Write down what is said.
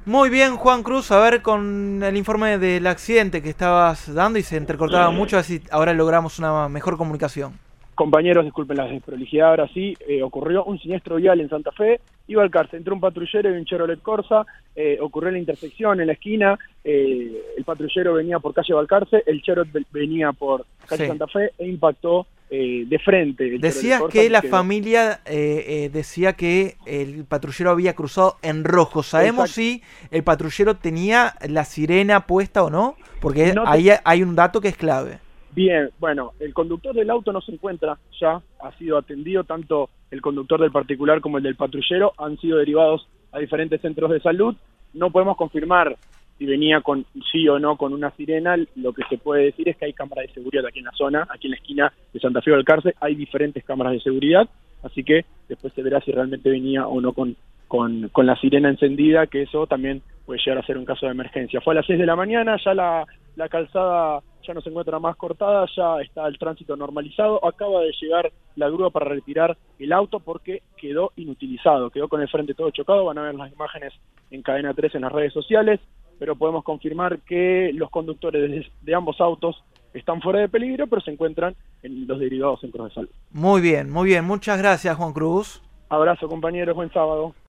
Muy bien, Juan Cruz, a ver con el informe del accidente que estabas dando y se entrecortaba mucho, así ahora logramos una mejor comunicación. Compañeros, disculpen la desprolijidad, ahora sí, ocurrió un siniestro vial en Santa Fe, iba al cárcel, entró un patrullero y un Chevrolet Corsa, ocurrió en la intersección, en la esquina, el patrullero venía por calle Balcarce, el Chevrolet venía por calle Santa Fe e impactó de frente. Decías que la familia decía que el patrullero había cruzado en rojo. ¿Sabemos si el patrullero tenía la sirena puesta o no? Porque ahí hay un dato que es clave. Bien, bueno, el conductor del auto no se encuentra ya, ha sido atendido, tanto el conductor del particular como el del patrullero han sido derivados a diferentes centros de salud. No podemos confirmar si venía con sí o no con una sirena. Lo que se puede decir es que hay cámaras de seguridad aquí en la zona, aquí en la esquina de Santa Fe y Balcarce, hay diferentes cámaras de seguridad, así que después se verá si realmente venía o no con la sirena encendida, que eso también puede llegar a ser un caso de emergencia. Fue a las 6 de la mañana, ya la calzada ya no se encuentra más cortada, ya está el tránsito normalizado, acaba de llegar la grúa para retirar el auto porque quedó inutilizado, quedó con el frente todo chocado. Van a ver las imágenes en Cadena 3 en las redes sociales, pero podemos confirmar que los conductores de ambos autos están fuera de peligro, pero se encuentran en los derivados centros de salud. Muy bien, muchas gracias, Juan Cruz. Abrazo, compañeros, buen sábado.